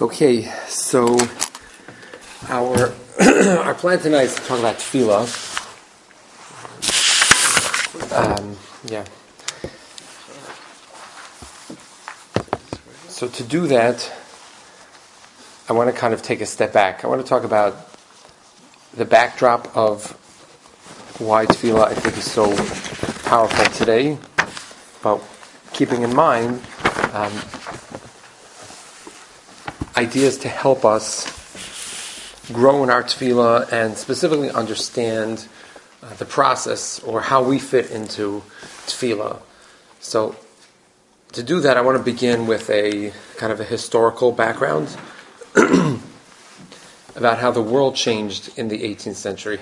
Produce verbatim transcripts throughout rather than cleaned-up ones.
Okay, so our our plan tonight is to talk about tefillah. Um, yeah. So to do that, I want to kind of take a step back. I want to talk about the backdrop of why tefillah I think is so powerful today, but keeping in mind um, ideas to help us grow in our tefillah and specifically understand uh, the process or how we fit into tefillah. So to do that, I want to begin with a kind of a historical background about how the world changed in the eighteenth century.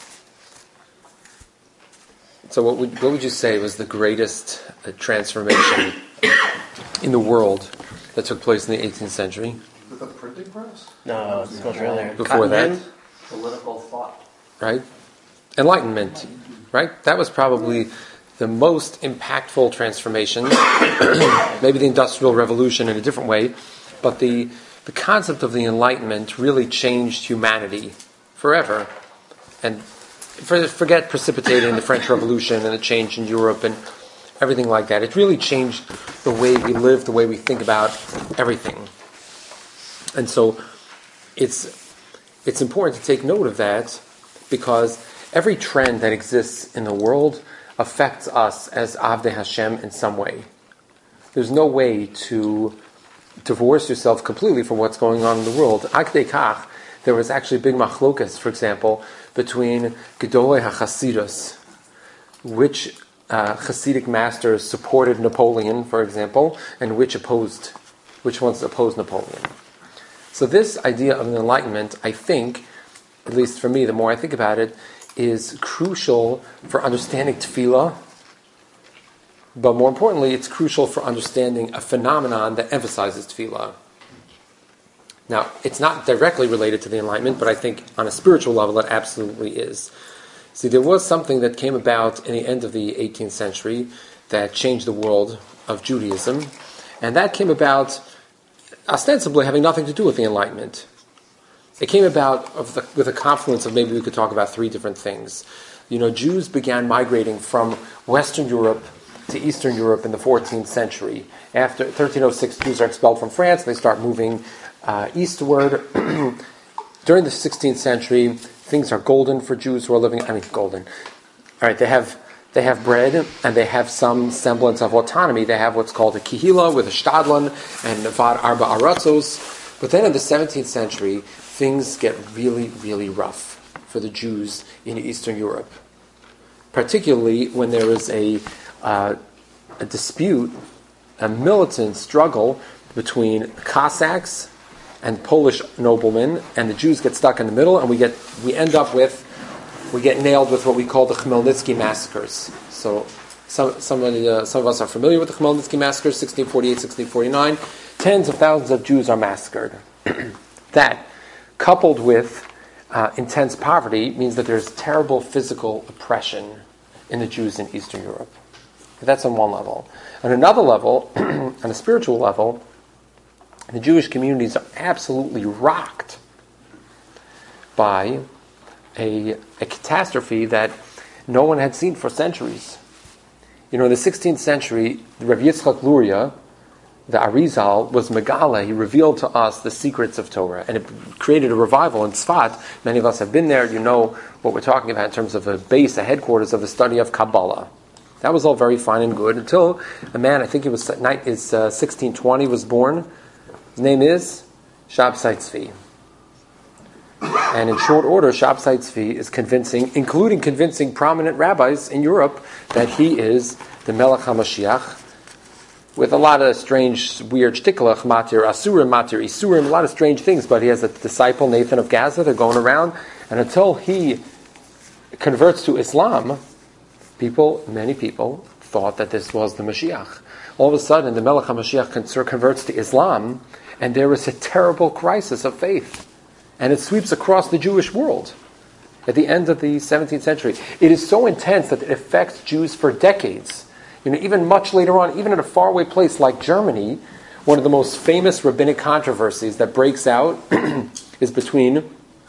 So what would, what would you say was the greatest uh, transformation in the world that took place in the eighteenth century? With a printing press? No, it's much earlier. Before that? Political thought. Right? Enlightenment. Right? That was probably the most impactful transformation. Maybe the Industrial Revolution in a different way. But the, the concept of the Enlightenment really changed humanity forever. And for, forget precipitating the French Revolution and the change in Europe and everything like that. It really changed the way we live, the way we think about everything. And so it's it's important to take note of that because every trend that exists in the world affects us as Avdei Hashem in some way. There's no way to divorce yourself completely from what's going on in the world. Akdei Kach, there was actually big machlokas, for example, between Gedolei HaChasidus, which uh, Hasidic masters supported Napoleon, for example, and which opposed, which ones opposed Napoleon. So this idea of an enlightenment, I think, at least for me, the more I think about it, is crucial for understanding tefillah, but more importantly, it's crucial for understanding a phenomenon that emphasizes tefillah. Now, it's not directly related to the enlightenment, but I think on a spiritual level it absolutely is. See, there was something that came about in the end of the eighteenth century that changed the world of Judaism, and that came about ostensibly having nothing to do with the Enlightenment. It came about of the, with a confluence of maybe we could talk about three different things. You know, Jews began migrating from Western Europe to Eastern Europe in the fourteenth century. After thirteen oh six, Jews are expelled from France. They start moving uh, eastward. During the sixteenth century, things are golden for Jews who are living. I mean, golden. All right, they have they have bread and they have some semblance of autonomy. They have what's called a kihila with a shtadlan and avad arba aratzos. But then in the seventeenth century, things get really, really rough for the Jews in Eastern Europe, particularly when there is a uh, a dispute, a militant struggle between Cossacks and Polish noblemen, and the Jews get stuck in the middle, and we get we end up with we get nailed with what we call the Khmelnytsky massacres. So some somebody, uh, some of us are familiar with the Khmelnytsky massacres, sixteen forty-eight, sixteen forty-nine. Tens of thousands of Jews are massacred. That, coupled with uh, intense poverty, means that there's terrible physical oppression in the Jews in Eastern Europe. That's on one level. On another level, on a spiritual level, the Jewish communities are absolutely rocked by a, a catastrophe that no one had seen for centuries. You know, in the sixteenth century, Rabbi Yitzchak Luria, the Arizal, was Megala. He revealed to us the secrets of Torah, and it created a revival in Tzfat. Many of us have been there. You know what we're talking about in terms of a base, a headquarters of the study of Kabbalah. That was all very fine and good until a man, I think it was is uh, sixteen twenty, was born. His name is Shabtai Tzvi. And in short order, Shabtai Tzvi is convincing, including convincing prominent rabbis in Europe, that he is the Melech HaMashiach, with a lot of strange, weird shtiklach, matir asurim, matir isurim, a lot of strange things, but he has a disciple, Nathan of Gaza, they're going around, and until he converts to Islam, people, many people, thought that this was the Mashiach. All of a sudden, the Melech HaMashiach converts to Islam, and there is a terrible crisis of faith. And it sweeps across the Jewish world at the end of the seventeenth century. It is so intense that it affects Jews for decades. You know, even much later on, even in a faraway place like Germany, one of the most famous rabbinic controversies that breaks out is between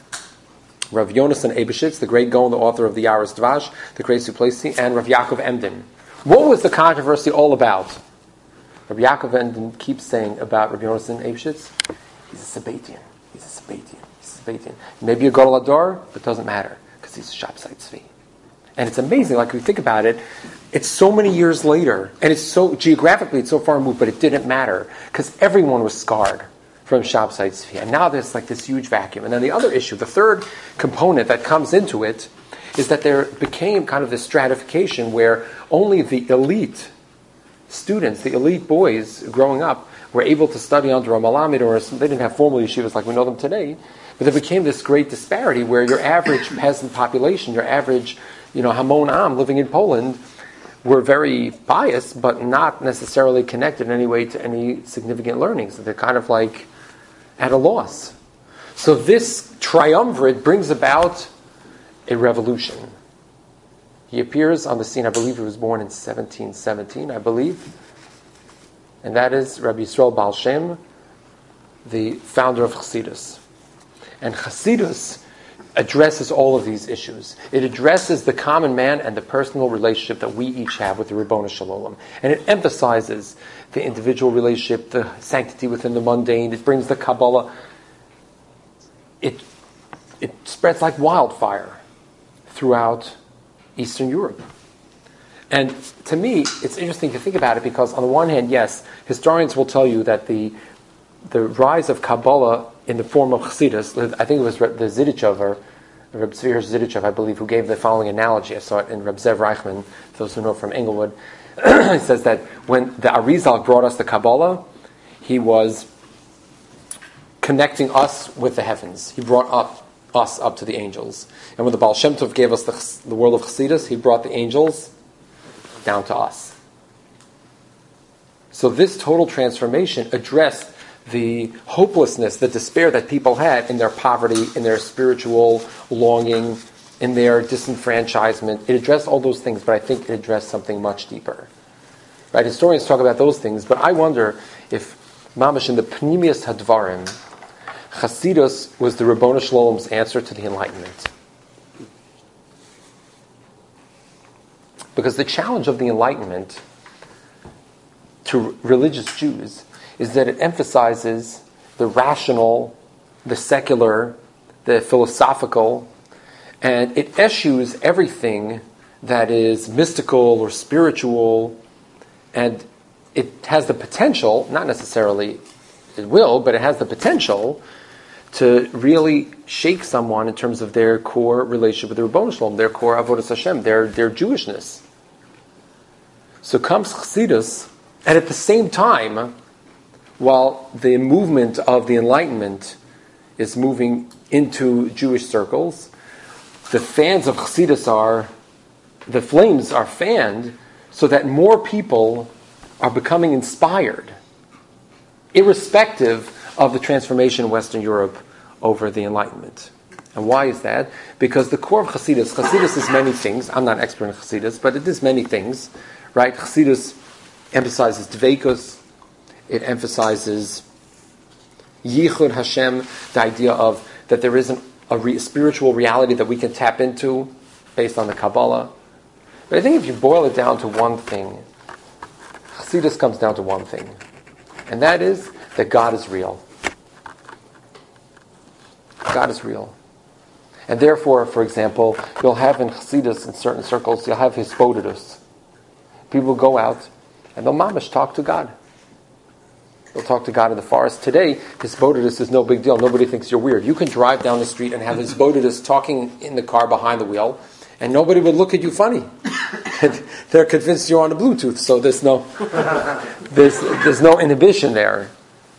Rav Yonasan Eibeshitz, the great Gaon, the author of the Yaris Dvash, the great Suplesi, and Rav Yaakov Emden. What was the controversy all about? Rav Yaakov Emden keeps saying about Rav Yonasan Eibeshitz, he's a Sabbatian. He's a Sabbatian. He's a Sabbatian. Maybe a Gadol Hador, but it doesn't matter because he's a Shabsai Tzvi. And it's amazing, like if you think about it, it's so many years later, and it's so, geographically it's so far removed, but it didn't matter because everyone was scarred from Shabsai Tzvi. And now there's like this huge vacuum. And then the other issue, the third component that comes into it, is that there became kind of this stratification where only the elite students, the elite boys growing up, were able to study under a Malamed, or they didn't have formal yeshivas like we know them today, but there became this great disparity where your average peasant population, your average, you know, Hamon Am living in Poland, were very biased, but not necessarily connected in any way to any significant learning. So they're kind of like at a loss. So this triumvirate brings about a revolution. He appears on the scene, I believe he was born in seventeen seventeen, I believe. And that is Rabbi Yisrael Baal Shem, the founder of Chassidus. And Chassidus addresses all of these issues. It addresses the common man and the personal relationship that we each have with the Ribono Shel Olam. And it emphasizes the individual relationship, the sanctity within the mundane. It brings the Kabbalah. It, it spreads like wildfire throughout Eastern Europe. And to me, it's interesting to think about it because on the one hand, yes, historians will tell you that the the rise of Kabbalah in the form of Chassidus, I think it was the Zidichev, or Reb Tzvi Hirsch Zidichev, I believe, who gave the following analogy. I saw it in Reb Zev Reichman, those who know from Englewood. He says that when the Arizal brought us the Kabbalah, he was connecting us with the heavens. He brought up us up to the angels. And when the Baal Shem Tov gave us the, the world of Chassidus, he brought the angels down to us. So this total transformation addressed the hopelessness, the despair that people had in their poverty, in their spiritual longing, in their disenfranchisement. It addressed all those things, but I think it addressed something much deeper. Right? Historians talk about those things, but I wonder if, mamash, in the Pnimius Hadvarim, Chassidus was the Ribono Shel Olam's answer to the Enlightenment. Because the challenge of the Enlightenment to religious Jews is that it emphasizes the rational, the secular, the philosophical, and it eschews everything that is mystical or spiritual, and it has the potential, not necessarily it will, but it has the potential to really shake someone in terms of their core relationship with the Ribono Shel Olam, their core avodas Hashem, their, their Jewishness. So comes Chassidus, and at the same time, while the movement of the Enlightenment is moving into Jewish circles, the fans of Chassidus are, the flames are fanned so that more people are becoming inspired, irrespective of the transformation in Western Europe over the Enlightenment. And why is that? Because the core of Chassidus, Chassidus is many things. I'm not an expert in Chassidus, but it is many things, right? Chassidus emphasizes Dveikus. It emphasizes Yichud Hashem, the idea of that there is an, a re, spiritual reality that we can tap into based on the Kabbalah. But I think if you boil it down to one thing, Chassidus comes down to one thing, and that is that God is real. God is real. And therefore, for example, you'll have in Chassidus, in certain circles, you'll have Hisbodedus. People go out and they'll mamash talk to God. They'll talk to God in the forest. Today, Hisbodedus is no big deal. Nobody thinks you're weird. You can drive down the street and have Hisbodedus talking in the car behind the wheel, and nobody would look at you funny. They're convinced you're on a Bluetooth, so there's no there's there's no inhibition there.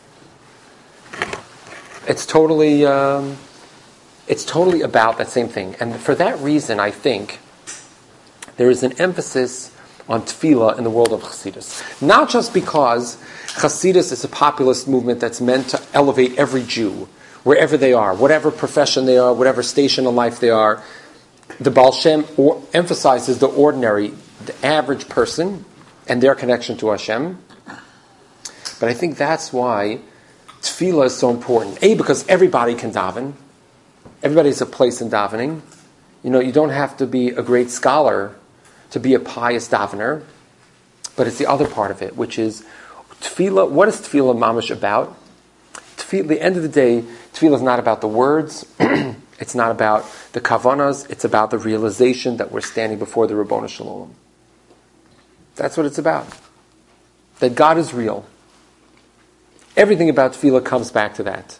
It's totally um, it's totally about that same thing, and for that reason, I think there is an emphasis on tefillah in the world of Chassidus. Not just because Chassidus is a populist movement that's meant to elevate every Jew, wherever they are, whatever profession they are, whatever station in life they are. The Baal Shem or emphasizes the ordinary, the average person, and their connection to Hashem. But I think that's why tefillah is so important. A, because everybody can daven. Everybody has a place in davening. You know, you don't have to be a great scholar to be a pious davener. But it's the other part of it, which is tefillah. What is tefillah mamash about? Tefillah, at the end of the day, tefillah is not about the words. It's not about the kavanas. It's about the realization that we're standing before the Ribono Shel Olam. That's what it's about. That God is real. Everything about tefillah comes back to that.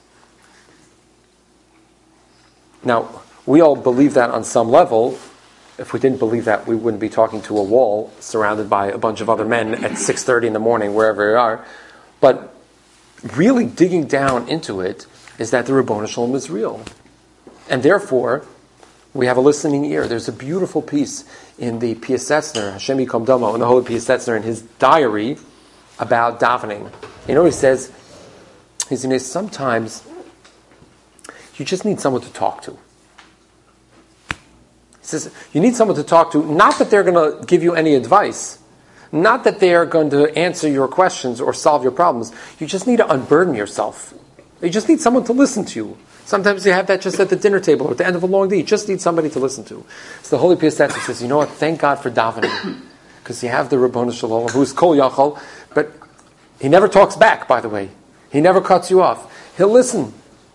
Now, we all believe that on some level. If we didn't believe that, we wouldn't be talking to a wall surrounded by a bunch of other men at six thirty in the morning, wherever we are. But really digging down into it is that the Ribono Shel Olam is real. And therefore, we have a listening ear. There's a beautiful piece in the Piasetzner, Hashem Yikom Damo, in the Holy Piasetzner, in his diary about davening. You know what he says? He says, sometimes you just need someone to talk to. He says, you need someone to talk to, not that they're going to give you any advice, not that they are going to answer your questions or solve your problems. You just need to unburden yourself. You just need someone to listen to you. Sometimes you have that just at the dinner table or at the end of a long day. You just need somebody to listen to. So the Holy Piasetzner says, you know what, thank God for davening. Because you have the Ribono Shel Olam, who's Kol Yachol, but he never talks back, by the way. He never cuts you off. He'll listen.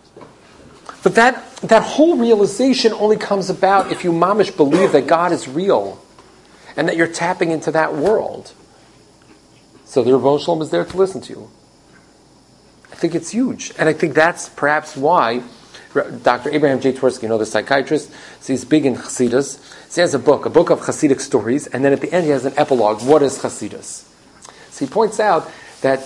But that, that whole realization only comes about if you mamish believe that God is real and that you're tapping into that world. So the Ribono Shel Olam is there to listen to you. I think it's huge. And I think that's perhaps why Doctor Abraham J. Twersky, you know, the psychiatrist, so he's big in Chassidus. So he has a book, a book of Chassidic stories, and then at the end he has an epilogue. What is Chassidus? So he points out that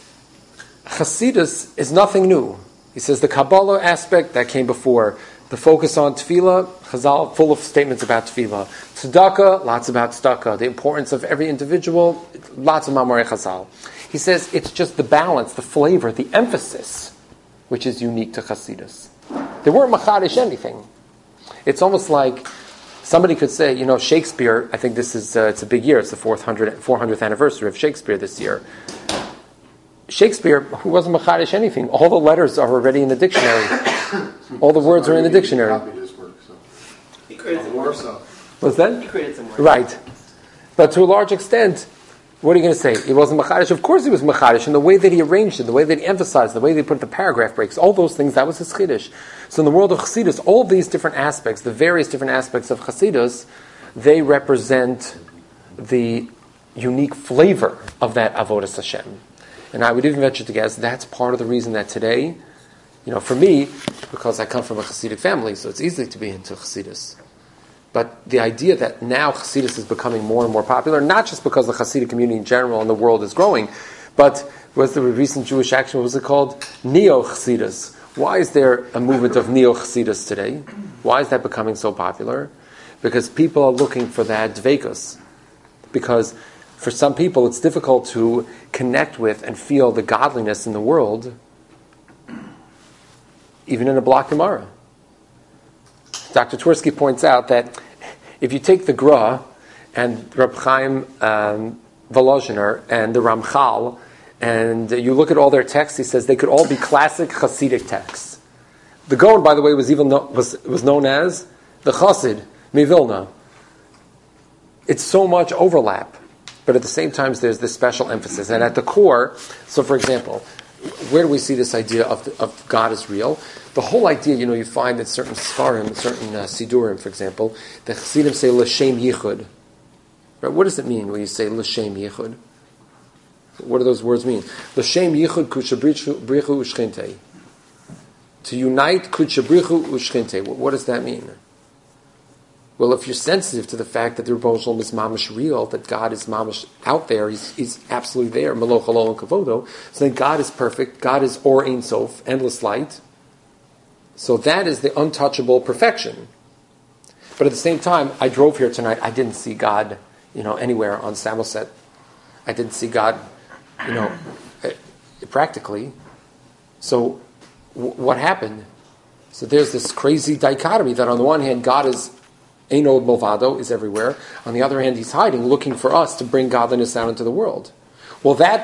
Chassidus is nothing new. He says the Kabbalah aspect that came before, the focus on tefillah, Chazal full of statements about tefillah. Tzedakah, lots about tzedakah. The importance of every individual, lots of Mamarei Chazal. He says it's just the balance, the flavor, the emphasis, which is unique to Chassidus. They weren't machadish anything. It's almost like somebody could say, you know, Shakespeare, I think this is, uh, it's a big year, it's the four hundredth anniversary of Shakespeare this year. Shakespeare, who wasn't machadish anything, all the letters are already in the dictionary. All the words are in the dictionary. He created some work. What's that? He created some work. Right. But to a large extent, what are you going to say? He wasn't machadish? Of course he was machadish. And the way that he arranged it, the way that he emphasized, the way that he put the paragraph breaks, all those things, that was his chiddush. So in the world of Chassidus, all these different aspects, the various different aspects of Chassidus, they represent the unique flavor of that Avodas Hashem. And I would even venture to guess that's part of the reason that today, you know, for me, because I come from a Chassidic family, so it's easy to be into Chassidus. But the idea that now Chassidus is becoming more and more popular, not just because the Chassidic community in general and the world is growing, but was the recent Jewish action, what was it called? Neo-Chassidus. Why is there a movement of Neo-Chassidus today? Why is that becoming so popular? Because people are looking for that dveikus. Because for some people it's difficult to connect with and feel the godliness in the world, even in a block Gemara. Doctor Twersky points out that if you take the Gra and Reb Chaim um, Volozhiner and the Ramchal, and you look at all their texts, he says they could all be classic Hasidic texts. The Gaon, by the way, was even no, was was known as the Chassid Mivilna. It's so much overlap, but at the same time, there's this special emphasis. And at the core, so for example, where do we see this idea of the, of God is real? The whole idea, you know, you find that certain Sfarim, certain uh, Sidurim, for example, the Chassidim say L'Shem Yichud. Right? What does it mean when you say L'Shem Yichud? What do those words mean? L'Shem Yichud Kudshabrichu Ushchinte. To unite Kudshabrichu Ushchinte. What does that mean? Well, if you're sensitive to the fact that the Ribono Shel Olam is mamish real, that God is mamish out there, He's, he's absolutely there, Meloch Halol and Kavodo, so then God is perfect, God is Or Ein Sof, endless light. So that is the untouchable perfection. But at the same time, I drove here tonight, I didn't see God, you know, anywhere on Samoset. I didn't see God, you know, practically. So w- what happened? So there's this crazy dichotomy that on the one hand, God is Ein Od Milvado, is everywhere. On the other hand, He's hiding, looking for us to bring godliness out into the world. Well, that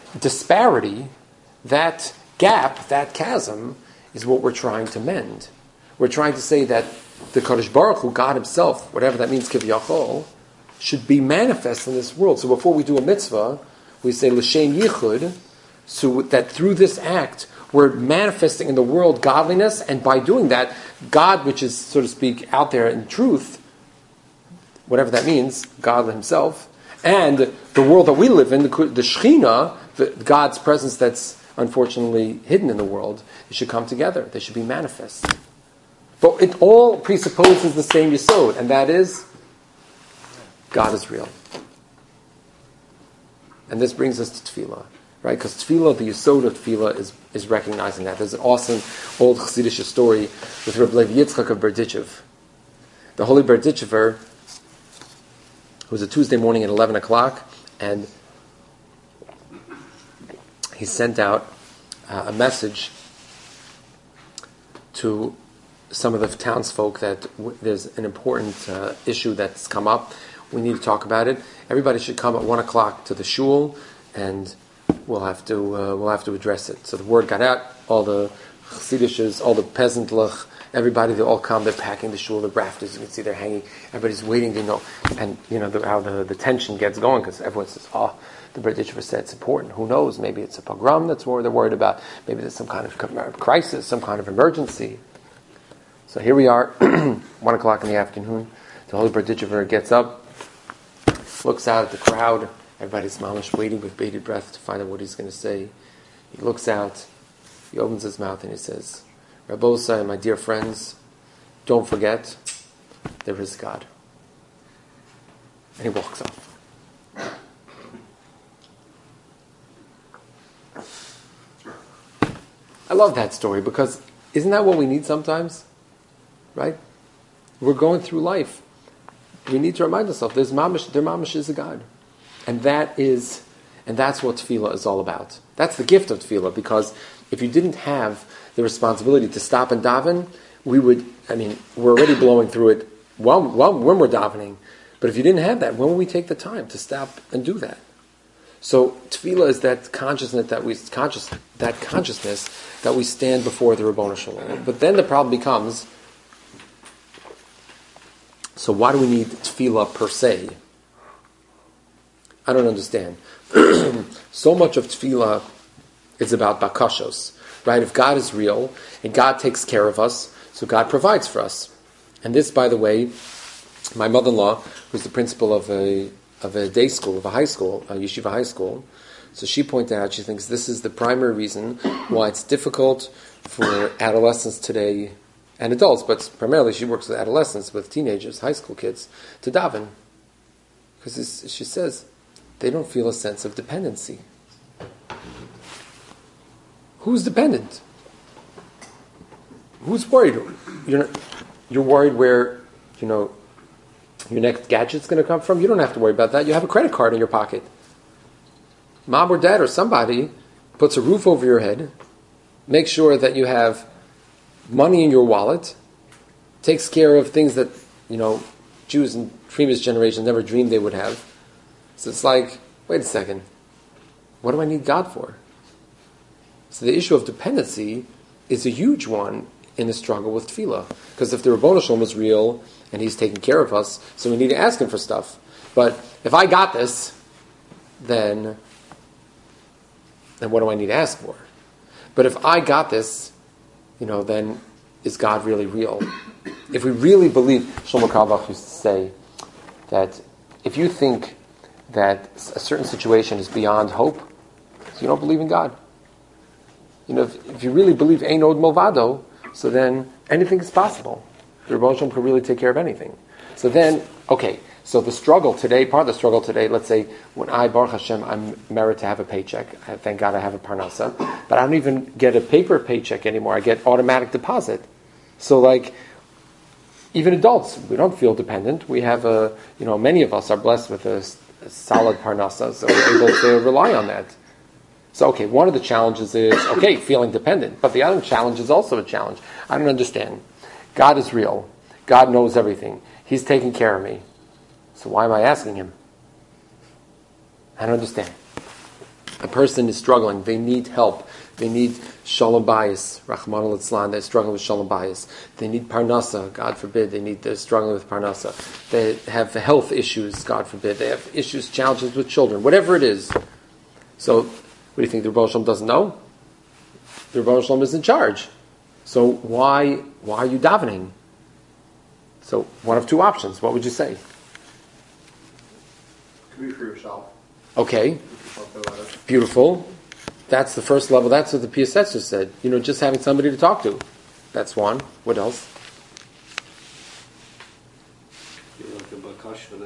disparity, that gap, that chasm, is what we're trying to mend. We're trying to say that the Kadosh Baruch Hu, God Himself, whatever that means, Kivyachol, should be manifest in this world. So before we do a mitzvah, we say L'Shem Yichud, so that through this act, we're manifesting in the world godliness, and by doing that, God, which is, so to speak, out there in truth, whatever that means, God Himself, and the world that we live in, the, the Shekhinah, the, God's presence that's unfortunately hidden in the world, it should come together. They should be manifest. But it all presupposes the same yesod, and that is, God is real. And this brings us to tefillah, right? Because tefillah, the yesod of tefillah, is, is recognizing that. There's an awesome old Chassidish story with Reb Levi Yitzchak of Berdichev. The holy Berdichever, it was a Tuesday morning at eleven o'clock, and he sent out uh, a message to some of the townsfolk that w- there's an important uh, issue that's come up. We need to talk about it. Everybody should come at one o'clock to the shul, and we'll have to uh, we'll have to address it. So the word got out. All the chassidishes, all the peasant luch, everybody, they all come. They're packing the shul, the rafters. You can see they're hanging. Everybody's waiting to know, and you know the, how the, the tension gets going, because everyone says, "Oh, the Berdichever said it's important. Who knows? Maybe it's a pogrom that's what they're worried about. Maybe there's some kind of crisis, some kind of emergency." So here we are, one o'clock in the afternoon. The holy Berdichever gets up, looks out at the crowd. Everybody's mamish waiting with bated breath to find out what he's going to say. He looks out, he opens his mouth, and he says, "Rabbosai, my dear friends, don't forget, there is God." And he walks off. I love that story, because isn't that what we need sometimes? Right? We're going through life. We need to remind ourselves, there's mamish, there mamish is a God. And that is, and that's what tefillah is all about. That's the gift of tefillah, because if you didn't have the responsibility to stop and daven, we would, I mean, we're already blowing through it while, while, when we're davening. But if you didn't have that, when would we take the time to stop and do that? So tefillah is that consciousness that we conscious that consciousness that we stand before the Ribbono Shel Olam. But then the problem becomes, so why do we need tefillah per se? I don't understand. So much of tefillah is about bakashos, right? If God is real and God takes care of us, so God provides for us. And this, by the way, my mother-in-law, who's the principal of a of a day school, of a high school, a yeshiva high school, so she pointed out, she thinks this is the primary reason why it's difficult for adolescents today, and adults, but primarily she works with adolescents, with teenagers, high school kids, to daven. Because she says, they don't feel a sense of dependency. Who's dependent? Who's worried? You're not, you're worried where, you know, your next gadget's going to come from? You don't have to worry about that. You have a credit card in your pocket. Mom or dad or somebody puts a roof over your head, makes sure that you have money in your wallet, takes care of things that, you know, Jews in previous generations never dreamed they would have. So it's like, wait a second, what do I need God for? So the issue of dependency is a huge one in the struggle with tefillah. Because if the Ribbono Shel Olam is real and He's taking care of us, so we need to ask Him for stuff. But if I got this, then, then what do I need to ask for? But if I got this, you know, then is God really real? If we really believe, Shlomo Carlebach used to say that if you think that a certain situation is beyond hope, so you don't believe in God. You know, if, if you really believe Ein Od Milvado, so then anything is possible. The Ribbono Shel Olam can really take care of anything. So then, okay, so the struggle today, part of the struggle today, let's say when I, Baruch Hashem, I'm merit to have a paycheck. I, thank God I have a parnasa. But I don't even get a paper paycheck anymore. I get automatic deposit. So like, even adults, we don't feel dependent. We have a, you know, many of us are blessed with a, a solid parnasa, so we're able to rely on that. So, okay, one of the challenges is, okay, feeling dependent. But the other challenge is also a challenge. I don't understand. God is real. God knows everything. He's taking care of me. So why am I asking Him? I don't understand. a person is struggling, they need help, they need shalom bayis, Rahman al-Islam, they're struggling with shalom bayis. They need parnasa, God forbid, they need, they're struggling with parnasa. They have health issues, God forbid. They have issues, challenges with children, whatever it is. So, what do you think, the Rebbe Shalom doesn't know? The Rebbe Shalom is in charge. So why why are you davening? So one of two options. What would you say? Could be for yourself. Okay. Beautiful. That's the first level. That's what the Piaseczner said. You know, just having somebody to talk to. That's one. What else? You like the bakash for the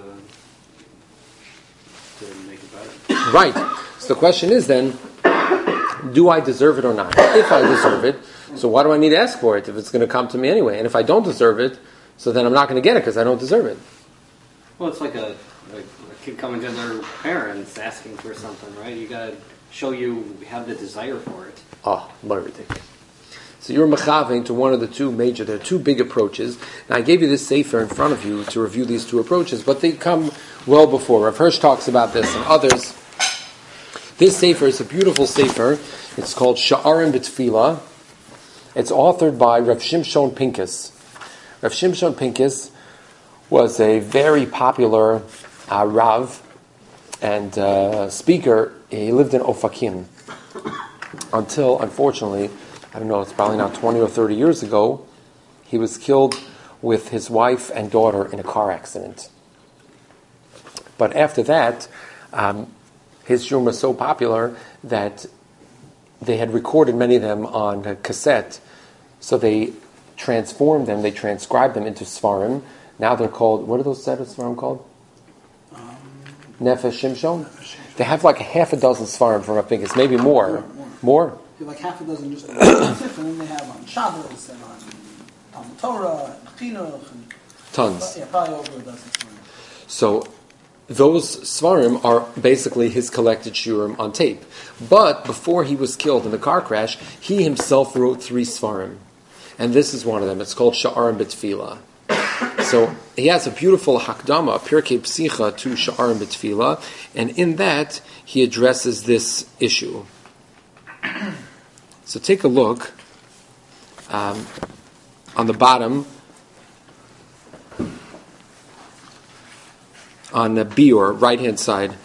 to make it better. Right. So the question is then, do I deserve it or not? If I deserve it, so why do I need to ask for it if it's going to come to me anyway? And if I don't deserve it, so then I'm not going to get it because I don't deserve it. Well, it's like a, a, a kid coming to their parents asking for something, right? You got to show you have the desire for it. Oh, ridiculous. So you're mechavein to one of the two major, there are two big approaches. Now I gave you this sefer in front of you to review these two approaches, but they come well before. Rav Hirsch talks about this and others. This sefer is a beautiful sefer. It's called Sha'arim B'Tfilah. It's authored by Rav Shimshon Pincus. Rav Shimshon Pincus was a very popular uh, Rav and uh, speaker. He lived in Ofakim until, unfortunately, I don't know, it's probably now twenty or thirty years ago, he was killed with his wife and daughter in a car accident. But after that, um, his shiurim was so popular that they had recorded many of them on a cassette, so they transformed them, they transcribed them into Svarim. Now they're called, what are those set of Svarim called? Um, Nefesh Shimshon? They have like a half a dozen Svarim from Rav Pincus, maybe more. More? more. More? You have like half a dozen just on and then they have on Shabbos and on Talmud Torah and Chinuch and Tons. Yeah, probably over a dozen Svarim. So those Svarim are basically his collected shiurim on tape. But before he was killed in the car crash, he himself wrote three Svarim. And this is one of them. It's called Sha'arim B'Tfilah. So he has a beautiful Hakdama, a Pirkei Psicha to Sha'arim B'Tfilah, and in that he addresses this issue. So take a look um, on the bottom on the Biur, right hand side.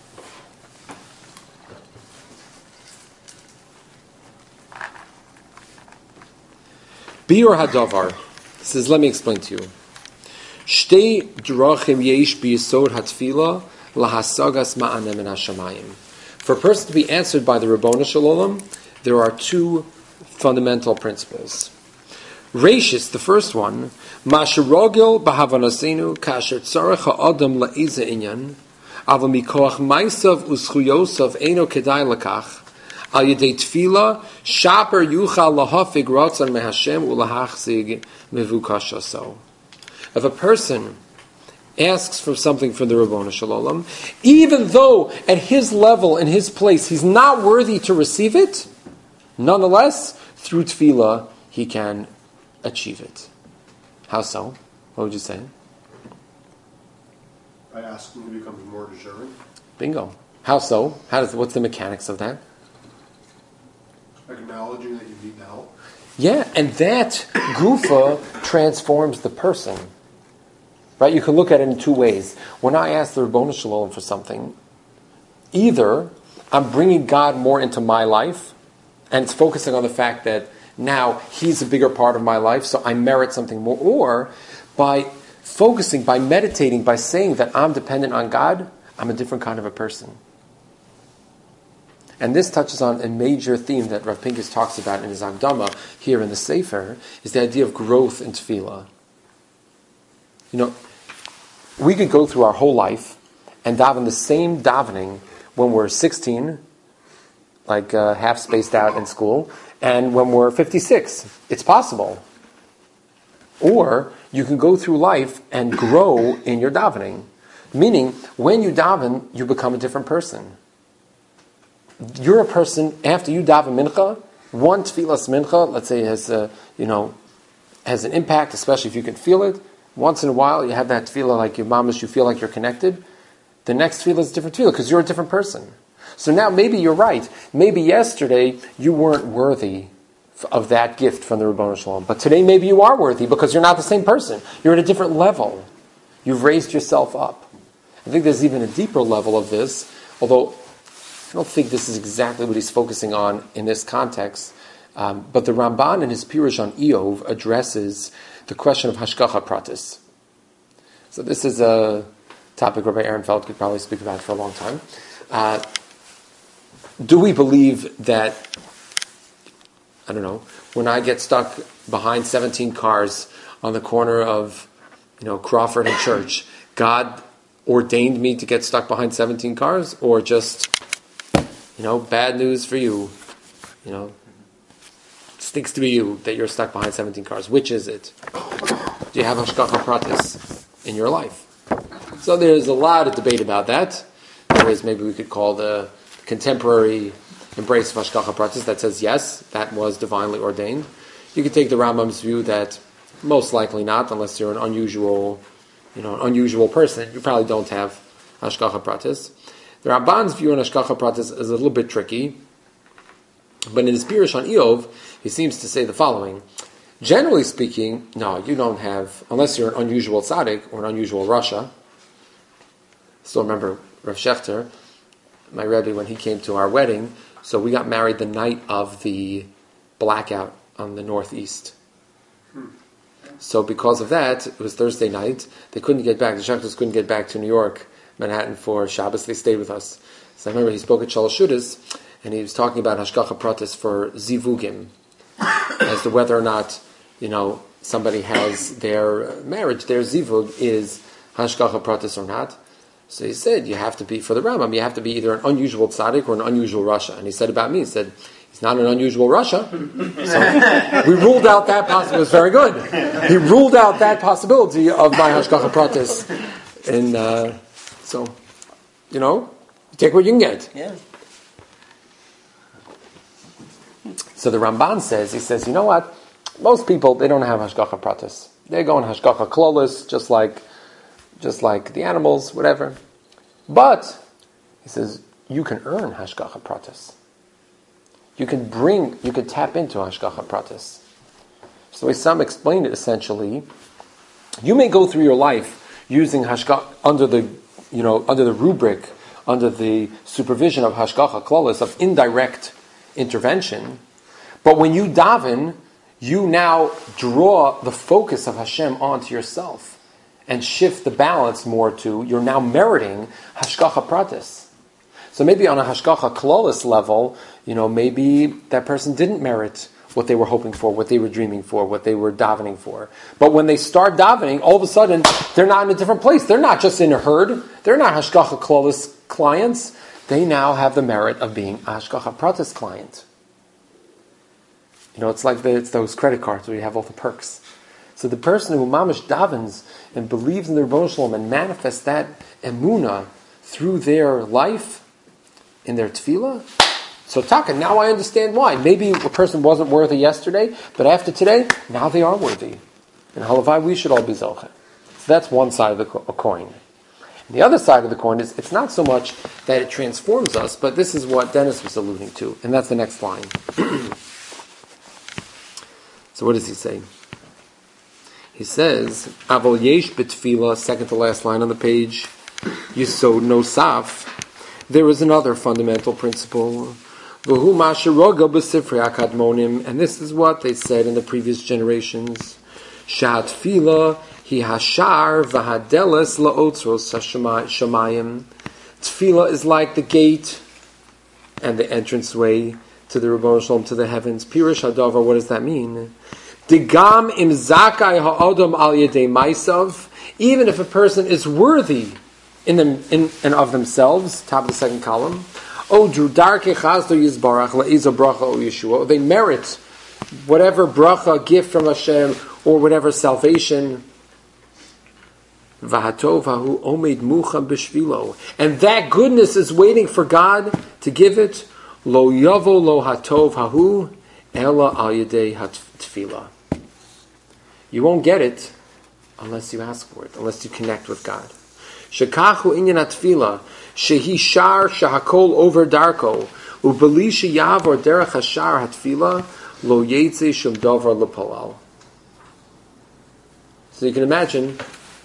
Biur Hadavar says, let me explain to you. Shtei drachim yesh b'yisod hatfila lahasagas ma'anem min hashamayim. For a person to be answered by the Ribono Shel Olam, there are two fundamental principles. Reishis, the first one, Masharogil b'havanasenu kasher tzarech ha'adam la'iza inyan, aval mikoach maisav u'schuyosav eino kedai lakach, al yedei tefila shaper yuchal lahafig ratzon mehashem u'lahachzig mevukashaso. If a person asks for something from the Ribono Shel Olam, even though at his level, in his place, he's not worthy to receive it, nonetheless, through tefillah, he can achieve it. How so? What would you say? By asking to become more deserving. Bingo. How so? How does? What's the mechanics of that? Acknowledging that you need the help. Yeah, and that gufa transforms the person. Right? You can look at it in two ways. When I ask the Ribono Shel Olam for something, either I'm bringing God more into my life, and it's focusing on the fact that now He's a bigger part of my life, so I merit something more, or by focusing, by meditating, by saying that I'm dependent on God, I'm a different kind of a person. And this touches on a major theme that Rav Pincus talks about in his Akdama here in the Sefer, is the idea of growth in tefillah. You know, we could go through our whole life and daven the same davening when we're sixteen, like uh, half spaced out in school, and when we're fifty-six. It's possible. Or you can go through life and grow in your davening. Meaning, when you daven, you become a different person. You're a person, after you daven mincha, one tefillas mincha, let's say has a, you know, has an impact, especially if you can feel it. Once in a while, you have that tefillah like your mamish, you feel like you're connected. The next tefillah is a different tefillah because you're a different person. So now maybe you're right. Maybe yesterday you weren't worthy of that gift from the Ribbono Shel Olam. But today maybe you are worthy because you're not the same person. You're at a different level. You've raised yourself up. I think there's even a deeper level of this, although I don't think this is exactly what he's focusing on in this context. Um, but the Ramban in his Pirush on Iyov addresses the question of Hashgacha Pratis. So this is a topic Rabbi Ehrenfeld could probably speak about for a long time. Uh, do we believe that, I don't know, when I get stuck behind seventeen cars on the corner of, you know, Crawford and Church, God ordained me to get stuck behind seventeen cars, or just, you know, bad news for you, you know, stinks to be you that you're stuck behind seventeen cars. Which is it? Do you have Hashgacha Pratis in your life? So there's a lot of debate about that. There is, maybe we could call the contemporary embrace of Hashgacha Pratis that says yes, that was divinely ordained. You could take the Rambam's view that most likely not, unless you're an unusual, you know, an unusual person. You probably don't have Hashgacha Pratis. The Ramban's view on Hashgacha Pratis is a little bit tricky, but in his Pirush on Iyov, he seems to say the following. Generally speaking, no, you don't have, unless you're an unusual tzaddik or an unusual rasha. Still remember Rav Shechter, my Rebbe, when he came to our wedding, so we got married the night of the blackout on the Northeast. Hmm. So because of that, it was Thursday night, they couldn't get back, the Shechters couldn't get back to New York, Manhattan for Shabbos, they stayed with us. So I remember he spoke at Shalosh Shudas, and he was talking about Hashgacha Pratis for Zivugim, as to whether or not, you know, somebody has their marriage, their Zivug is Hashgacha Pratis or not. So he said, you have to be, for the Rambam, you have to be either an unusual tzaddik or an unusual rasha. And he said about me, he said, he's not an unusual rasha. So we ruled out that possibility. It was very good. He ruled out that possibility of my Hashgacha Pratis. And uh, so, you know, you take what you can get. Yeah. So the Ramban says, he says, you know what? Most people, they don't have Hashgacha Pratis. They go in Hashgacha Klolis, just like just like the animals, whatever. But, he says, you can earn Hashgacha Pratis. You can bring, you can tap into Hashgacha Pratis. So as some explain it essentially, you may go through your life using Hashgacha, under the, you know, under the rubric, under the supervision of Hashgacha Klolis, of indirect intervention, but when you daven, you now draw the focus of Hashem onto yourself and shift the balance more to, you're now meriting Hashgacha Pratis. So maybe on a Hashgacha Klolis level, you know, maybe that person didn't merit what they were hoping for, what they were dreaming for, what they were davening for. But when they start davening, all of a sudden, they're not in a different place. They're not just in a herd. They're not Hashgacha Klolis clients. They now have the merit of being a Hashgacha Pratis client. You know, it's like the, it's those credit cards where you have all the perks. So the person who mamish davens and believes in the Ribbono Shel Olam and manifests that emunah through their life, in their tefillah, so taka, now I understand why. Maybe a person wasn't worthy yesterday, but after today, now they are worthy. And halavai, we should all be zocheh. So that's one side of the co- coin. And the other side of the coin is, it's not so much that it transforms us, but this is what Dennis was alluding to, and that's the next line. So what does he say? He says, Avol yesh betfila, second to last line on the page, Yisod nosaf, there is another fundamental principle. V'hu ma'asheroga b'sifrei hakadmonim, and this is what they said in the previous generations. Shat tefila hi hashar v'hadeles la'otzros hashamayim. Tefila is like the gate and the entranceway to the Ribbono Shel Olam, to the heavens. Pirush hadavar, what does that mean? Digam im zakai ha'odam al yedei maisav, even if a person is worthy in them in and of themselves, top of the second column, o drudarke chazdo yizbarach la'izo bracha o yeshua, they merit whatever bracha, gift from Hashem, or whatever salvation, v'hatov hahu omed mucha b'shvilo, and that goodness is waiting for God to give it, lo yavo lo hatov hahu ela al yedei hatfila. You won't get it unless you ask for it, unless you connect with God. Shekachu inyan hatfila shehi shar shahakol over darko ubeli sheyavor derech hashar hatfila lo yetze shum davar lepalal. So you can imagine,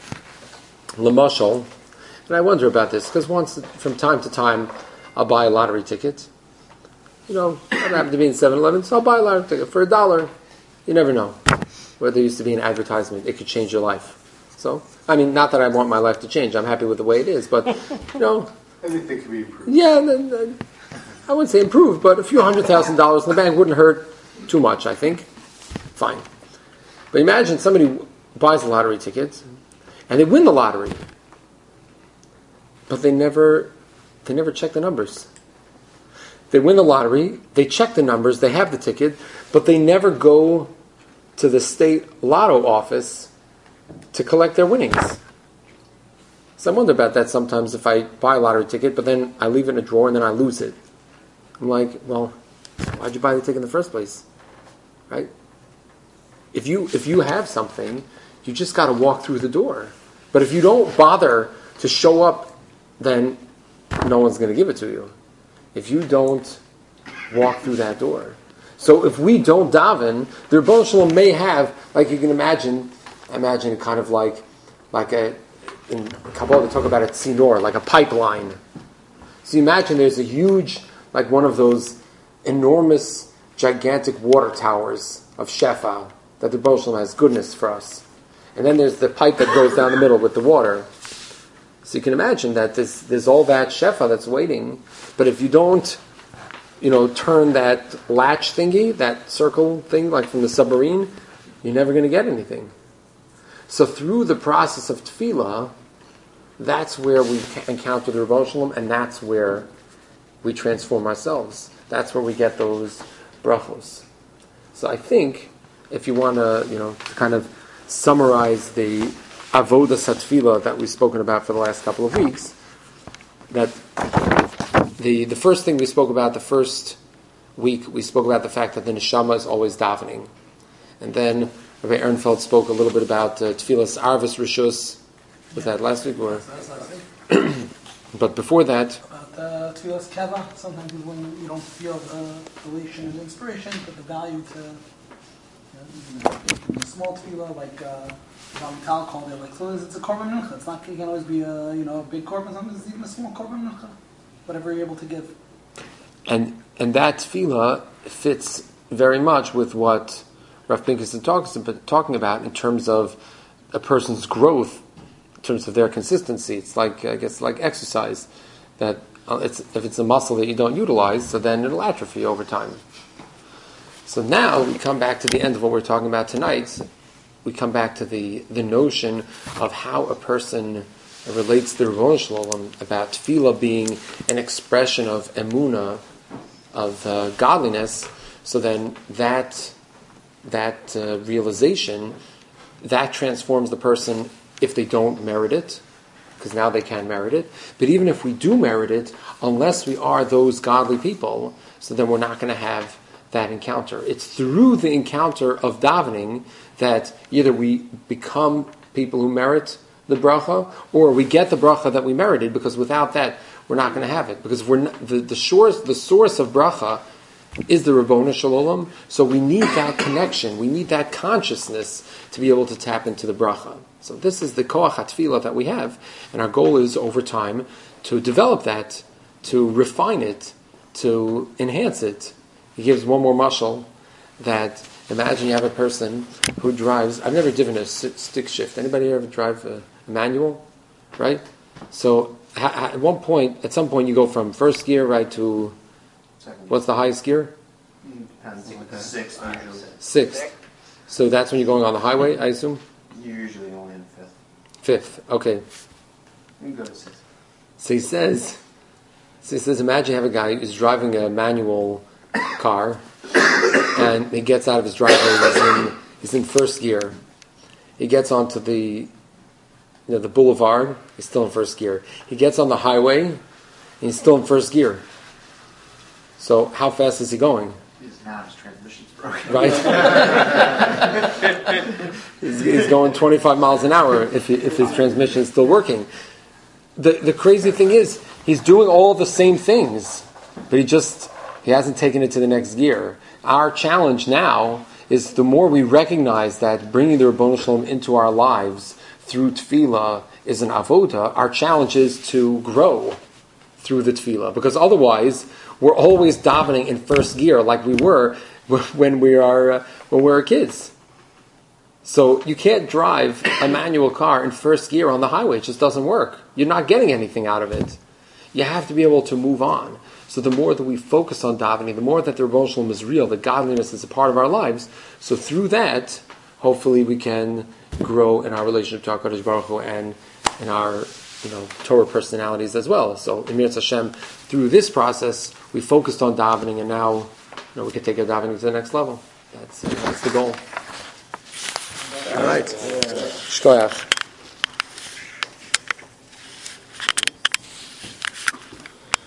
lemashal, and I wonder about this because once from time to time I'll buy a lottery ticket. You know, I don't happen to be in seven eleven, so I'll buy a lottery ticket for a dollar. You never know. Where there used to be an advertisement, it could change your life. So, I mean, not that I want my life to change. I'm happy with the way it is, but, you know. Everything can be improved. Yeah, then, then, I wouldn't say improved, but a few hundred thousand dollars in the bank wouldn't hurt too much, I think. Fine. But imagine somebody buys a lottery ticket, and they win the lottery, but they never, they never check the numbers. They win the lottery, they check the numbers, they have the ticket, but they never go to the state lotto office to collect their winnings. So I wonder about that sometimes if I buy a lottery ticket, but then I leave it in a drawer and then I lose it. I'm like, well, why'd you buy the ticket in the first place? Right? If you if you have something, you just got to walk through the door. But if you don't bother to show up, then no one's going to give it to you. If you don't walk through that door. So if we don't daven, the Rebbeinu Shalom may have, like you can imagine, imagine kind of like, like a, in Kabbalah they talk about a tzinor, like a pipeline. So you imagine there's a huge, like one of those enormous, gigantic water towers of Shefa, that the Rebbeinu Shalom has goodness for us. And then there's the pipe that goes down the middle with the water. So you can imagine that there's, there's all that Shefa that's waiting, but if you don't, you know, turn that latch thingy, that circle thing, like from the submarine, you're never going to get anything. So through the process of tefillah, that's where we encounter the Rebbeinu Shalom, and that's where we transform ourselves. That's where we get those brachos. So I think, if you want to, you know, kind of summarize the avodas hatefillah that we've spoken about for the last couple of weeks, that the the first thing we spoke about, the first week, we spoke about the fact that the neshama is always davening. And then Rabbi Ehrenfeld spoke a little bit about uh, tefillas arvus rishus. Was that last week? Or? But before that... About uh, tefillas keva, sometimes when you don't feel the elation and inspiration, but the value to, you know, even a small tefillah, like uh, Tal called it, like, so it's a korban mincha. It's not, it can't always be a, you know, a big korban, sometimes it's even a small korban mincha. Whatever you're able to give. And and that tefillah fits very much with what Rav Pinkus talks talking about in terms of a person's growth, in terms of their consistency. It's like, I guess, like exercise. That uh, it's if it's a muscle that you don't utilize, so then it'll atrophy over time. So now we come back to the end of what we're talking about tonight. We come back to the, the notion of how a person relates to the Rebbeinu Shalom about tefillah being an expression of emunah, of uh, godliness. So then that that uh, realization, that transforms the person if they don't merit it, because now they can merit it. But even if we do merit it, unless we are those godly people, so then we're not going to have that encounter. It's through the encounter of davening that either we become people who merit the bracha, or we get the bracha that we merited, because without that, we're not going to have it. Because we're not, the, the, source, the source of bracha is the Rabbonu Shalom, so we need that connection, we need that consciousness to be able to tap into the bracha. So this is the koach hatefillah that we have, and our goal is over time to develop that, to refine it, to enhance it. He gives one more mashal that, imagine you have a person who drives, I've never driven a stick shift. Anybody ever drive a manual? Right? So at one point, at some point you go from first gear right to, what's the highest gear? Sixth, usually. Sixth. So that's when you're going on the highway, I assume? You're usually only in fifth. Fifth, okay. You can go to sixth. So he says, so he says, imagine you have a guy who's driving a manual car, and he gets out of his driveway, he's in, he's in first gear. He gets onto the, you know, the boulevard, he's still in first gear. He gets on the highway, and he's still in first gear. So how fast is he going? He's not, his transmission's broken. Right? he's, he's going twenty-five miles an hour if he, if his transmission is still working. The the crazy thing is, He's doing all the same things, but he just he hasn't taken it to the next gear. Our challenge now is the more we recognize that bringing the Ribbono Shel Olam into our lives through tefillah is an avoda, our challenge is to grow through the tefillah, because otherwise we're always davening in first gear like we were when we are uh, when we were kids. So you can't drive a manual car in first gear on the highway. It just doesn't work. You're not getting anything out of it. You have to be able to move on. So the more that we focus on davening, the more that the Ribbono Shel Olam is real, that godliness is a part of our lives. So through that, hopefully we can grow in our relationship to HaKadosh Baruch Hu and in our, you know, Torah personalities as well. So in Mirz Hashem, through this process, we focused on davening, and now, you know, we can take our davening to the next level. That's uh, that's the goal. All right. Shkoyach.